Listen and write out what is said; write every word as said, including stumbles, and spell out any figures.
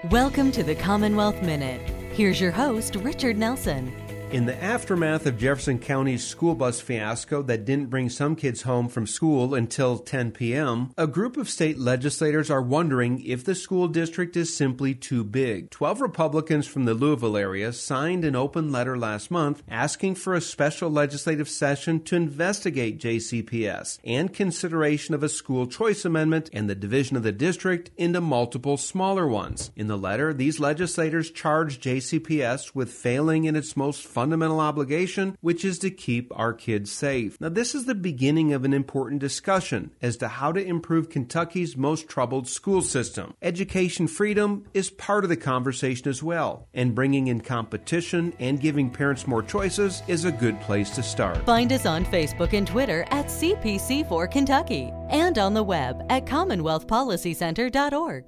Welcome to the Commonwealth Minute. Here's your host, Richard Nelson. In the aftermath of Jefferson County's school bus fiasco that didn't bring some kids home from school until ten p.m., a group of state legislators are wondering if the school district is simply too big. Twelve Republicans from the Louisville area signed an open letter last month asking for a special legislative session to investigate J C P S and consideration of a school choice amendment and the division of the district into multiple smaller ones. In the letter, these legislators charged J C P S with failing in its most fundamental obligation, which is to keep our kids safe. Now, this is the beginning of an important discussion as to how to improve Kentucky's most troubled school system. Education freedom is part of the conversation as well, and bringing in competition and giving parents more choices is a good place to start. Find us on Facebook and Twitter at C P C four Kentucky and on the web at commonwealth policy center dot org.